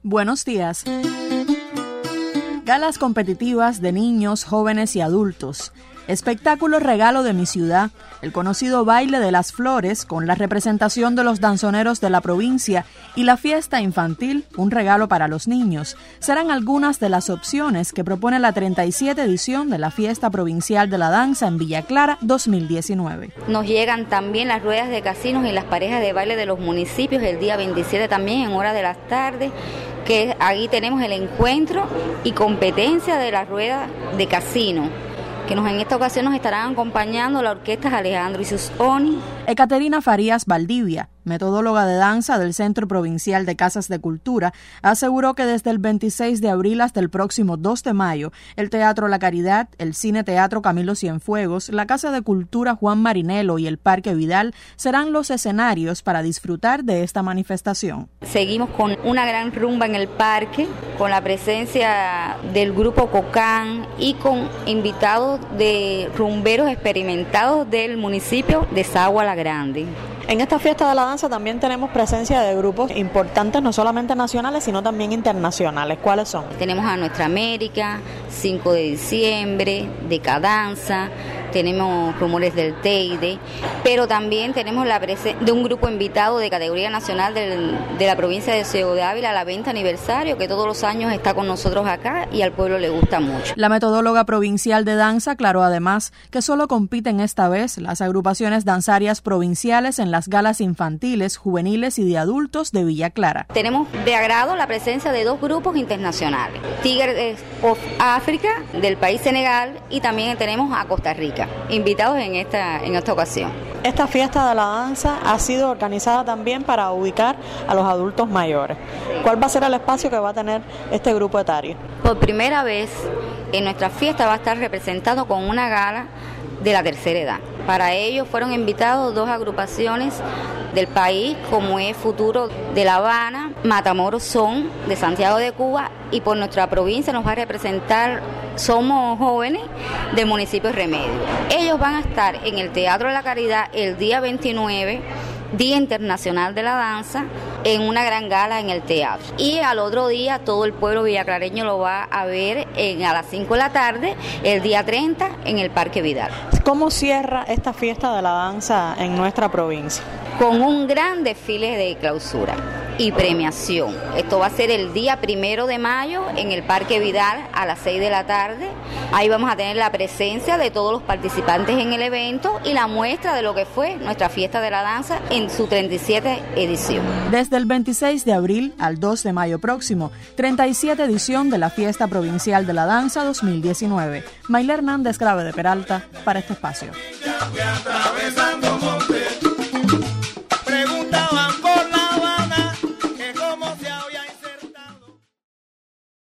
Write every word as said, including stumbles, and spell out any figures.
Buenos días. Galas competitivas de niños, jóvenes y adultos. Espectáculo regalo de mi ciudad, el conocido baile de las flores con la representación de los danzoneros de la provincia y la fiesta infantil, un regalo para los niños, serán algunas de las opciones que propone la treinta y siete edición de la Fiesta Provincial de la Danza en Villa Clara dos mil diecinueve. Nos llegan también las ruedas de casinos y las parejas de baile de los municipios el día veintisiete también en hora de las tardes, que ahí tenemos el encuentro y competencia de la rueda de casino, que nos en esta ocasión nos estarán acompañando la orquesta Alejandro y sus Oni. Ecaterina Farías Valdivia, metodóloga de danza del Centro Provincial de Casas de Cultura, aseguró que desde el veintiséis de abril hasta el próximo dos de mayo, el Teatro La Caridad, el Cine Teatro Camilo Cienfuegos, la Casa de Cultura Juan Marinelo y el Parque Vidal serán los escenarios para disfrutar de esta manifestación. Seguimos con una gran rumba en el parque, con la presencia del grupo Cocán y con invitados de rumberos experimentados del municipio de Sagua La Grande. En esta fiesta de la danza también tenemos presencia de grupos importantes, no solamente nacionales, sino también internacionales. ¿Cuáles son? Tenemos a Nuestra América, cinco de diciembre, Decadanza, tenemos Rumores del Teide, pero también tenemos la presencia de un grupo invitado de categoría nacional del, de la provincia de Ciudad Ávila, la veinte aniversario, que todos los años está con nosotros acá y al pueblo le gusta mucho. La metodóloga provincial de danza aclaró además que solo compiten esta vez las agrupaciones danzarias provinciales en las galas infantiles, juveniles y de adultos de Villa Clara. Tenemos de agrado la presencia de dos grupos internacionales, Tigers of Africa del país Senegal y también tenemos a Costa Rica, invitados en esta, en esta ocasión. Esta fiesta de la danza ha sido organizada también para ubicar a los adultos mayores. ¿Cuál va a ser el espacio que va a tener este grupo etario? Por primera vez en nuestra fiesta va a estar representado con una gala de la tercera edad. Para ello fueron invitados dos agrupaciones del país, como es Futuro de La Habana, Matamoros Son de Santiago de Cuba, y por nuestra provincia nos va a representar Somos Jóvenes del municipio de Remedio. Ellos van a estar en el Teatro de la Caridad el día veintinueve, Día Internacional de la Danza, en una gran gala en el teatro. Y al otro día todo el pueblo villaclareño lo va a ver en, a las cinco de la tarde, el día treinta, en el Parque Vidal. ¿Cómo cierra esta fiesta de la danza en nuestra provincia? Con un gran desfile de clausura y premiación. Esto va a ser el día primero de mayo en el Parque Vidal a las seis de la tarde. Ahí vamos a tener la presencia de todos los participantes en el evento y la muestra de lo que fue nuestra fiesta de la danza en su treinta y siete edición. Desde el veintiséis de abril al dos de mayo próximo, treinta y siete edición de la Fiesta Provincial de la Danza dos mil diecinueve. Mayla Hernández Grave de Peralta para este espacio.